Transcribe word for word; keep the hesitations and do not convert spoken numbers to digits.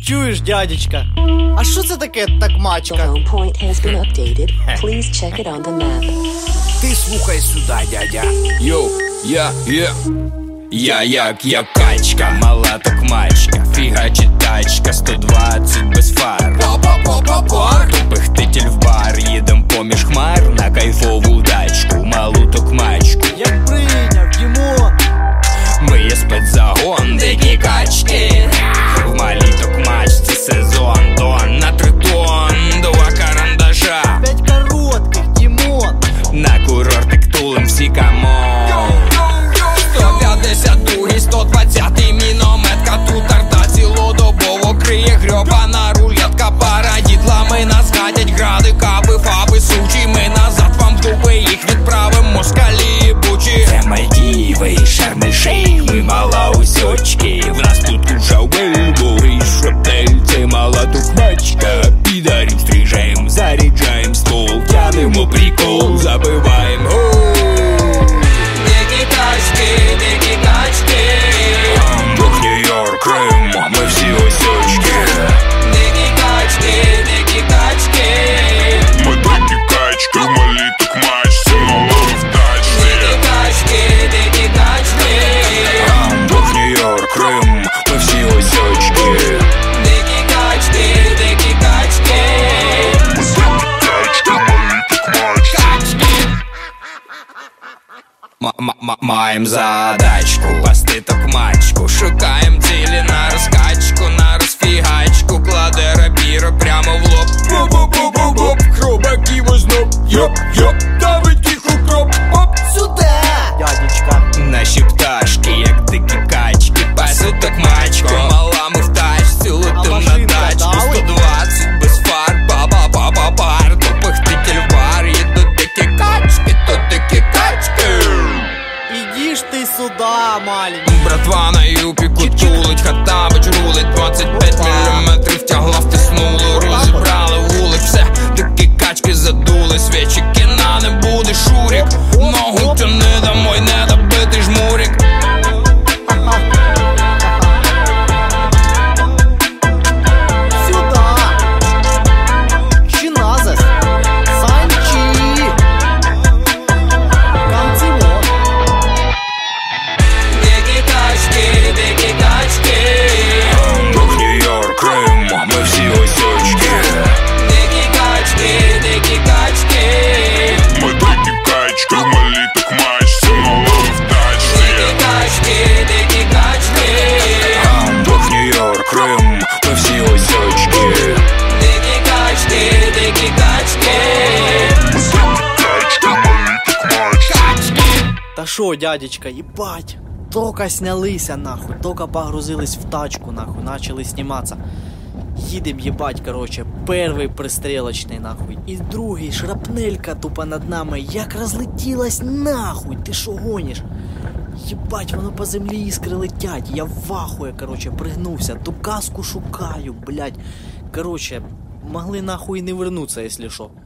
Чуєш, дядечка? А що це таке такмачка? Ти слухай сюди, дядя. Йоу, я, я Я як я качка, мала такмачка, фігачить тачка, сто двадцять без фар. Тупихтитель в бар, їдем поміж хмар на кайфову дачку, малу токмачку. Як прийняв, Дімон. Ми є спецзагон, дикі качки. В малій токмачці сезон, тон на три тонн, два карандаша. П'ять коротких, Дімон. На курортик тулим всі камон. сто п'ятдесят другий, сто двадцятий мінометка, тут арта цілодобово криє грьобана рулетка. Пара дідлами нас гадять, гради, каби, фаби, сучі. Ми назад вам в дуби їх відправим, москалі бучі. Це Мальдіви і Шарм-ель-Шейх, ми мала усьочки. В нас тут куча вельбу і шоптель, це мала токмачка. Підарів стрижаєм, заряджаєм ствол, тянемо прикол, забиваєм гол. Дикі качки, дикі качки. Бог, Нью-Йорк, Крим, ми всі осьочки. Дикі качки, дикі качки. Ми дикі качки, в малій токмачці, мала в тачці. Дикі качки, дикі качки. Бог, Нью-Йорк, Крим, ми всі осьочки. Дикі качки, дикі качки. Ми дикі качки, в малій токмачці. Маєм задачку, пасти токмачку. Шукаєм цілі на розкачку, на розфігачку. Кладе рапіро прямо в лоб. Бу-бу-бу-бу-бу, хробаків озноб. Йоп-йоп, давить їх укроп. Оп, Сюди, дядечка. наші пташки, як дикі качки, пасуть токмачку. Мала ми в тачці, летим на тачку. сто двадцять без фар, ба-ба-ба-ба-бар. Тупихтитель в бар, їдуть дикі качки, то дикі качки. Іди ж ти сюда, маленький. Братва на юпіку тулить, Хаттабич рулить. Двадцять п'ять міліметрів тягла втиснули, розібрали вулик. Все, дикі качки задули, свічі кіна не буде, шурік. Ногу тяни домой, не добитий жмурік. Сюда. Чиназес. Санчі. Камцимо. Дикі качки, дикі качки. Бог, Нью-Йорк, Крим, ми всі осьочки. Дикі качки, дикі качки. Ми дикі качки, в малій токмачці, мала в тачці. Дикі качки, дикі качки. Бог, Нью-Йорк, Крим, ми всі осьочки. Дикі качки, дикі качки. Ми дикі качки, в малій токмачці. Та шо, дядечка, ебать. Тока снялися, нахуй. Тока погрузились в тачку, нахуй. Начали сниматься. Їдем, ебать, короче. Перший пристрілочний, нахуй. І другий, шрапнелька тупо над нами. Як розлетілась, нахуй. Ти шо гониш? Єбать, воно по землі іскри летять. Я в ахує, короче, пригнувся. Ту каску шукаю, блядь. Короче, могли нахуй не вернуться, якщо що.